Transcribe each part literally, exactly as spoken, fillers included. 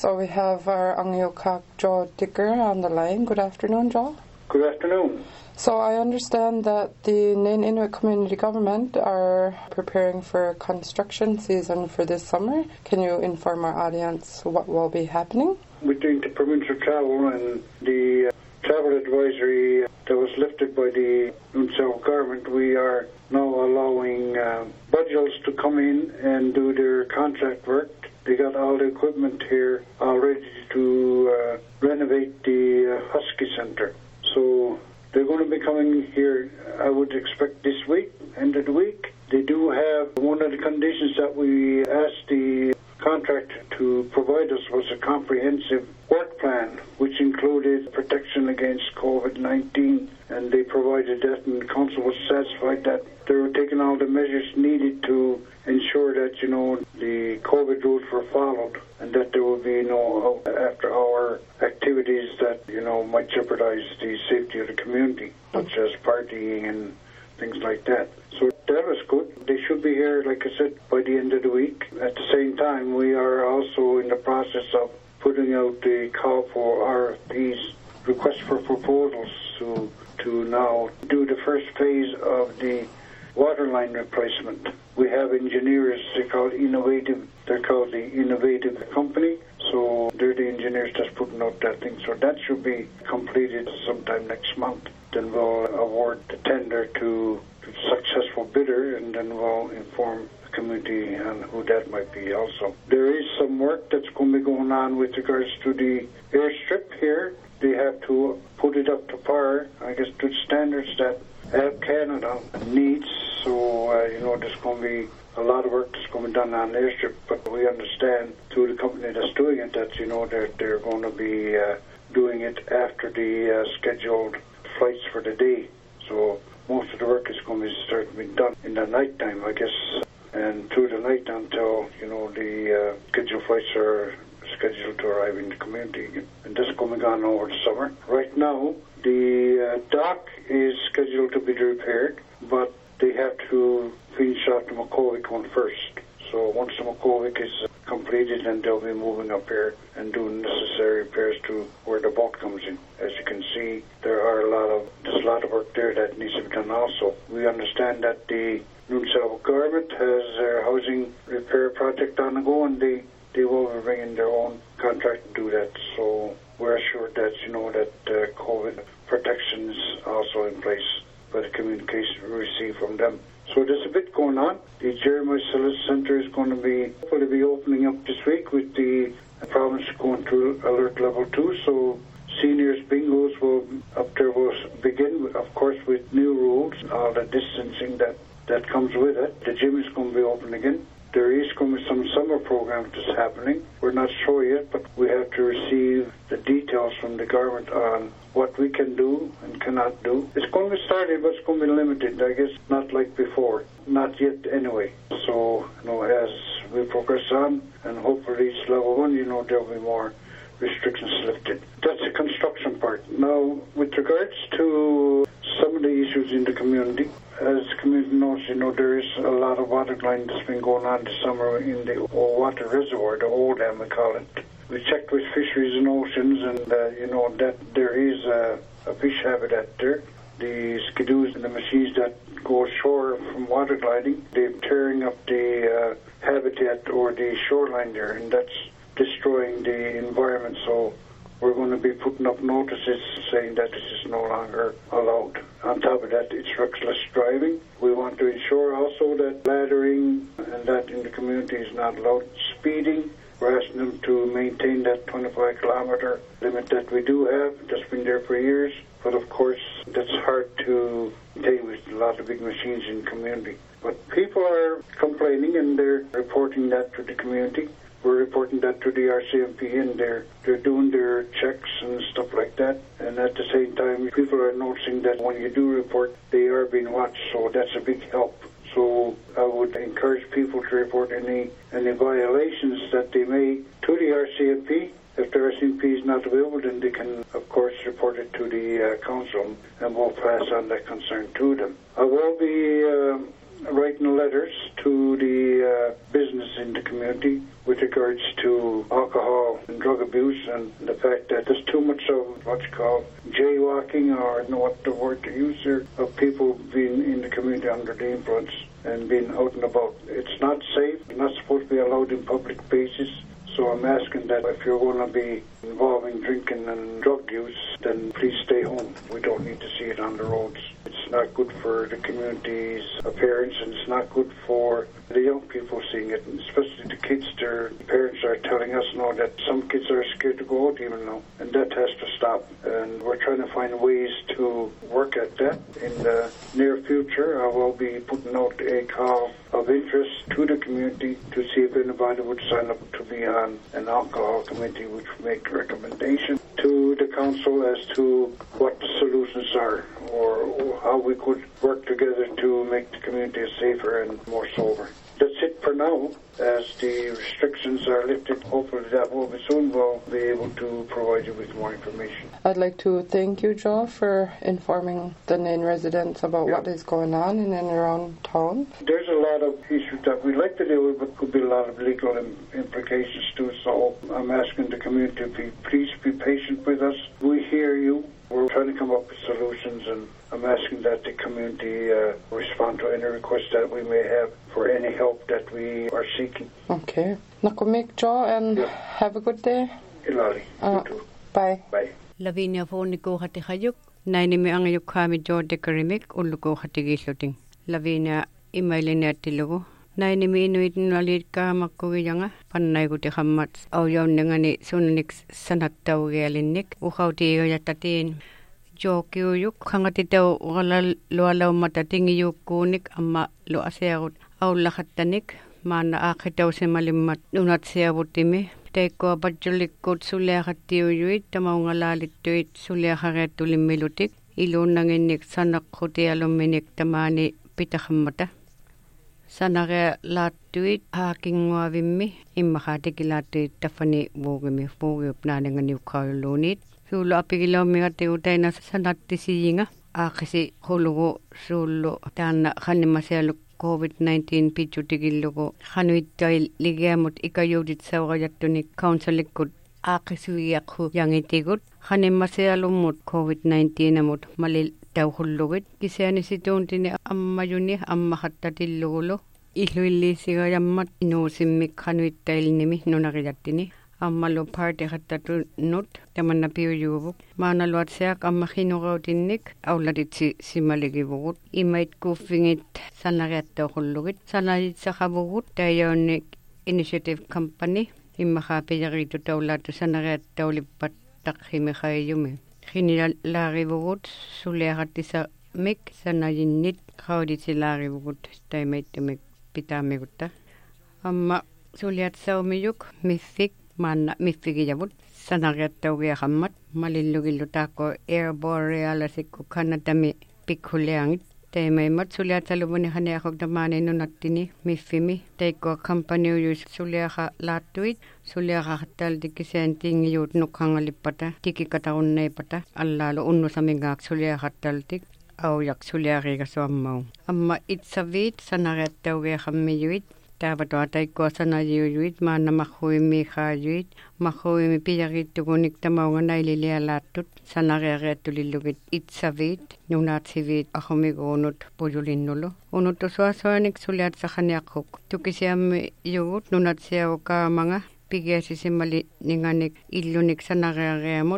So we have our Angiokak Joe Dicker on the line. Good afternoon, Joe. Good afternoon. So I understand that the Nain Inuit Community Government are preparing for a construction season for this summer. Can you inform our audience what will be happening? We're doing the provincial travel and the uh, travel advisory that was lifted by the Nunavut government. We are now allowing uh, budgets to come in and do their contract work. They got all the equipment here all ready to uh, renovate the uh, Husky Centre. So they're going to be coming here, I would expect, this week, end of the week. They do have one of the conditions that we asked the contractor to provide us was a comprehensive work plan, which included protection against COVID nineteen, and they provided that, and the council was satisfied that they were taking all the measures needed to ensure that, you know, the COVID rules were followed and that there would be no after-hour activities that, you know, might jeopardize the safety of the community, such as partying and things like that. So that was good. They should be here, like I said, by the end of the week. At the same time, we are also in the process of putting out the call for R F Ps, requests for proposals, to, to now do the first phase of the water line replacement. We have engineers, they're called Innovative, they're called the Innovative Company, so they're the engineers that's putting out that thing. So that should be completed sometime next month. Then we'll award the tender to the successful bidder, and then we'll inform the community on who that might be also. There is some work that's going to be going on with regards to the airstrip here. They have to put it up to par, I guess, to the standards that Air Canada needs. So, uh, you know, there's going to be a lot of work that's going to be done on the airstrip, but we understand through the company that's doing it that, you know, they're, they're going to be uh, doing it after the uh, scheduled flights for the day. So most of the work is going to be starting to be done in the night time, I guess, and through the night until, you know, the uh, scheduled flights are scheduled to arrive in the community again. And this is going to go on over the summer. Right now, the uh, dock is scheduled to be repaired, but they have to finish off the McCovic one first. So once the McCovic is completed, then they'll be moving up here and doing necessary repairs to where the boat comes in. As you can see, there are a lot of there's a lot of work there that needs to be done also. We understand that the Nunavut government has their housing repair project on the go, and they, they will be bringing their own contract to do that. So we're assured that, you know, that uh, COVID protection is also in place by the communication we receive from them. So there's a bit going on. The Jeremiah Sellis Centre is going to be hopefully be opening up this week with the province going to alert level two. So seniors bingos will up there will begin, of course, with new rules, all the distancing that, that comes with it. The gym is going to be open again. There is going to be some summer programs that's happening. We're not sure yet, but we have to receive the details from the government on what we can do and cannot do. It's going to be started, but it's going to be limited, I guess, not like before. Not yet, anyway. So, you know, as we progress on and hopefully reach level one, you know, there'll be more restrictions lifted. That's the construction part. Now, with regards to some of the issues in the community, as the community knows, you know, there is a lot of water line that's been going on this summer in the water reservoir, the old dam we call it. We checked with Fisheries and Oceans, and, uh, you know, that there is a, a fish habitat there. The skidoos and the machines that go ashore from water gliding, they're tearing up the uh, habitat or the shoreline there, and that's destroying the environment. So we're going to be putting up notices saying that this is no longer allowed. On top of that, it's reckless driving. We want to ensure also that laddering and that in the community is not allowed. Speeding, we're asking them to maintain that twenty-five kilometer limit that we do have. That's been there for years. But of course, that's hard to maintain with a lot of big machines in the community. But people are complaining and they're reporting that to the community. We're reporting that to the R C M P, and they're, they're doing their checks and stuff like that. And at the same time, people are noticing that when you do report, they are being watched, so that's a big help. So I would encourage people to report any any violations that they may to the R C M P. If the R C M P is not available, then they can, of course, report it to the uh, council, and we'll pass on that concern to them. I will be uh, writing letters to the uh, business in the community with regards to alcohol and drug abuse and the fact that there's too much of what you call jaywalking, or I don't know what the word to use here, of people being in the community under the influence and being out and about. It's not safe. It's not supposed to be allowed in public places. So I'm asking that if you're going to be involving drinking and drug use, then please stay home. We don't need to see it on the roads. It's not good for the community's appearance, and it's not good for the young people seeing it, and especially the kids. Their parents are telling us now that some kids are scared to go out even now, and that has to stop. And we're trying to find ways to work at that. In the near future, I will be putting out a call of interest to the community to see if anybody would sign up to be on an alcohol committee, which would make a recommendation to the council as to what the solutions are, or how we could work together to make the community safer and more sober. That's it for now. As the restrictions are lifted, hopefully that will be soon. We'll be able to provide you with more information. I'd like to thank you, Joe, for informing the Nain residents about yeah. what is going on in and around town. There's a lot of issues that we'd like to deal with, but could be a lot of legal im- implications too. So I'm asking the community to be, please be patient with us. We hear you. We're trying to come up with solutions, and I'm asking that the community uh, respond to any requests that we may have for any help that we are seeking. Okay. Nakumik, Joe, and yeah. have a good day. Ilali. Uh, you too. Bye. Bye. Lavinia phone ko hati khayuk. Naini mi ang yuk kami Joe de karimik ulu ko hati gisluting. Lavinia email ni atilugo. Naini mi inuit nalit ka makkuwiyanga panay ko ti khamat aw yaw nangani sunanik sanak taw galinik ukaw ti yatatin jo kiyuk khangati taw wala lualaw matatingi yuk kunik amma lo asyarut aw lakatanik mana akhitaw si malimmat unat siyabutimi teko badjulik kot sulehati uyuit tamaw ngalalit tuit suleharetulim milutik ilun nanginik sanak khuti aluminik tamani pitakhammata Sanare latuit haking wavimmi immakatikilatit tafani wogimi wogup nanangani ukaulunit sulo apigilo migate utaina sanatti siyinga akisi hulugo sulo tana khanimaselu covid nineteen pichutigillugo khanuittail ligiamut ikayudit sawajattunik counselikut akisuyakhu yangitigut khanimaselumut covid nineteen amut malil tauhullugit kisani situntini ammayuni ammahattatillugulo illuillisigarammat inuusimmik khanuittailnimi nunarijattini ammalu party hattatu nut tamanna piuyuvuk maanaluatseak ammakhinurautinnik aularitsi simaligivugut imait kuffingit sanariattauhullugit sanaritsakhavugut tayaunnik initiative company immakhaapiyaritu taulatu sanariattaulippat takhimikhayumi Khinila laarivugut sulearatisa mik sanayinnit qauditi laarivugut taimaitumik pitamigutta amma suliatsaumiyuk miffik manna miffigiyavut sanariattaugiaqammat malillugillu taakko airborealasikku kannatami pikhuleangit taimaimat suliatsaluvuni haneaqok tamani nunattini miffimi taikko company uyus suliaqa laattuit suliaqa hattaltikiseen tingiyut nukkangalippata tikikataunneipata allaalu unnusamingaak suliaqattaltik aujak suliariga suammau amma itsavit sanariattaugiaqammiyuit taavatua taikko sanayuyuit maanna makhuimi khaayuit makhuimi piyarittugunik tamaunga naililialaattut sanariariattulillugit itsavit nunaatsivit ahumiguunut pujulinnulu unuttusuasuanik suliatsaqaniaqquk tukisiammi yugut nunatsiavukaamanga pigiasisimali ninganik illunik sanariariamut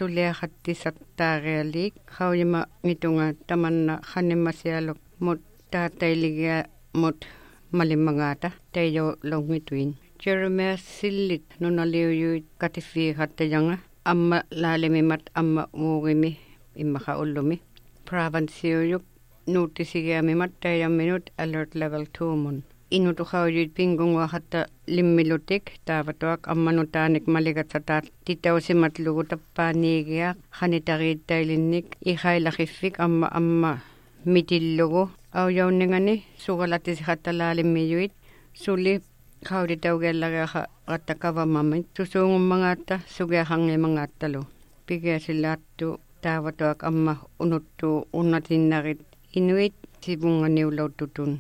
suliaqattisattaarialik qauyima ngitunga tamanna khanimasialuk mut taatailigia mut malimangata tayo longituin Jeremiah sillit nunaliuyuit katifiiqattayanga amma laalimimat amma muugimi immaqa ullumi provinciuyuk nuutisigiamimat tayamminut alert level two mun inutuqauyuit pingunguaqatta limmilutik taavatuaq ammanutaanik maligatsataat titausimatlugu tappaaniigiaq qanitariittailinnik iqailaqiffik amma amma mitillugu auyauningani sugalatisiqattalaalimiyuit suli qauditaugeellariaqa qattakavamamit susuungummangaatta sugiaqanngimangaattalu pigiasilaattu taavatuaq amma unuttu unnatinnarit inuit sipunganiulaututun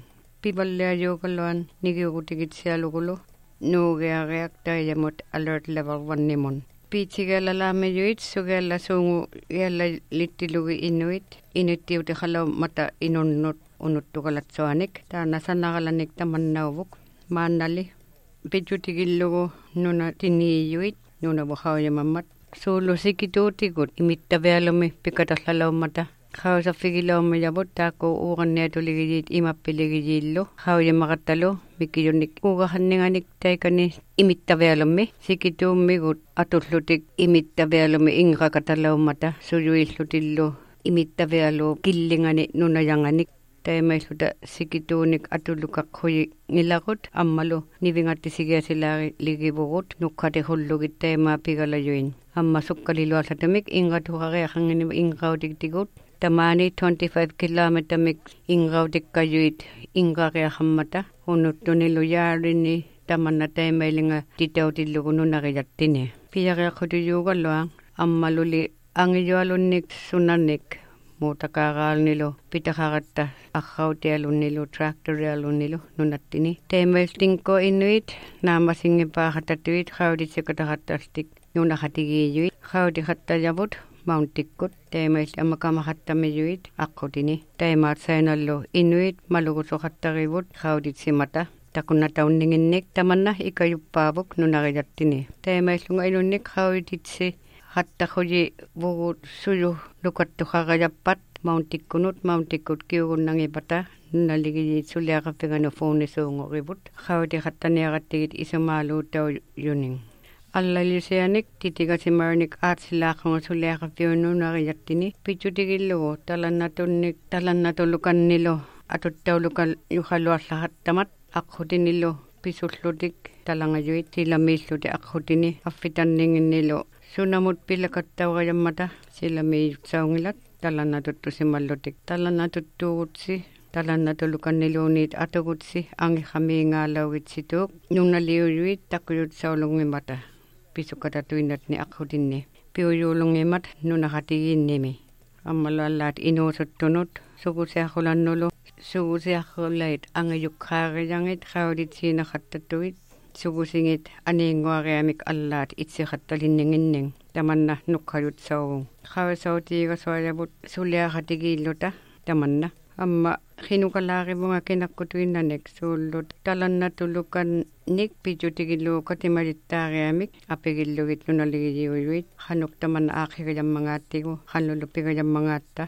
pivalle ajuukalluan nigiukutikit sialukulu nuugeareak taijamut alert level vannimon. Piitsigellä laammejuit sugella suungu jällä littilugi inuit inuttiuti halomata inunnut unuttukalat soanik. Taana sanakalanik tamannauvuk maannali pitjutikillugu nuna tiniijuit nuna vuhaujamammat. Suulu sikituutikut imittavialumi pikataslalaumata. Hausa figilaumi javut taako uuranneatuligijit imappiligijillu. Haujamakattalu mikijunnik kuugahanninganik taikani imittavialumi. Sikituummigut atutlutik imittavialumi ingrakatalaumata. Sujuillutillu imittavialu killingani nunajanganik. Taimaisluta sikituunik atulukak hui nilakut ammalu nivingatti sigiasilaari ligivugut nukkati hullugit taimaa pigalajuin. Amma sukkaliluasatamik ingatuhareahangini ingrautiktigut. Tamani twenty-five kilometer mik ingrautikkajuit ingareahammata. Unuttunilu jaarini tamanna taimailinga titautillugu nunarijattini. Piareakutuyuugalluang ammaluli angijualunnik sunannik. Muutakaaraalnilu pitaharatta akhautialunnilu traktorialunnilu nunattini. Teimaistinko inuit naamasingipaahatatyit hauditsikatahattastik nunahatigiyuit. Haudihатtajavut mauntikkut teimaist amakamahattamiyuit akkutini. Teimaat sainallu inuit malugusuhattarivut hauditsimata. Takunnataunninginnik tamanna ikajuppaavuk nunarijattini. Teimaislunga inunnik hauditsi hatta hoji vugut suju lukattu harajappat mauntikkunut mauntikkut kiugunnangipata naligijit suliaqaffiganu fuunisuungorivut hauti hattaniarattigit isumaaluutau yuning allalisianik titigasimarnik aatsilaaqangu suliaqaffiunuunarijattini pitjutigillugu talannatunnik talannatulukannilu atuttaulukal yuhaluallahattamat aqhutinillu pisullutik talangajuit tilamiilluti aqhutini affitanninginnilu sunamut pilakattauqajammata sillä miitsaungilat talannatuttusimallutik talannatuttuugutsi talannatulukanniluunit atugutsi angihamiingaalaugitsituuk nunnaliuyuit takuyut saulungimata pisukatatuinatni aqhutinni piuyuulungimat nunahatiginnimi ammaluallaat inuusuttunut sugusiaqulannulu sugusiaqulait angayukhaariyangit hauditsinahattattuit sugusingit aniinguariamik allaat itsiqattalinninginning tamanna nukkajut sauvun qhawasautiigasoajavut suliaqatigilluta tamanna amma qinukalaarivunga kinakkutuinnanek suullut talannatulukannik pitjutigillu katimalittaariamik apigillugit nunaligiyuit qhanuk tamanna aakhiriyammangaattigu qhanlulupigayammanngaatta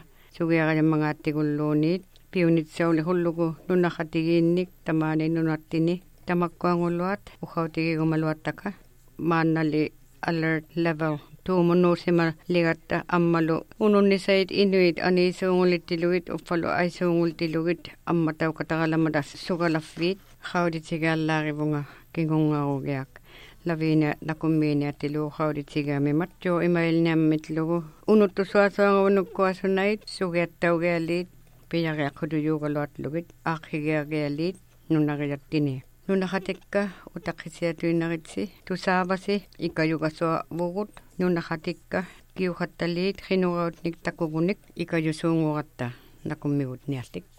sugiarayammangaattigulluunit piunitsauli hullugu nunaqatigiinnik tamaani nunattini tamakkuanguluat uqautigigumaluattaka maannali alert level tuumunuusima ligatta ammalu ununnisait inuit aniisuungulittiluit uffalu aisuungultilugit ammatauqataqalamata sugalaffiit qauditigallaarivunga kingungarugiak lavina nakummiiniattilu qauditigaamimat jo imailniammitlugu unuttusuasuangunukkuasunait sugiattaugialiit piyariaqutuyuugaluatlugit aaqhigiagialiit nunarijattini nunahatikka utaqisiatuinaritsi tusaavasi ikayugasua vugut nunahatikka kiuhattaliit qinugautnik takugunik ikayusuungugatta nakummigut nialtik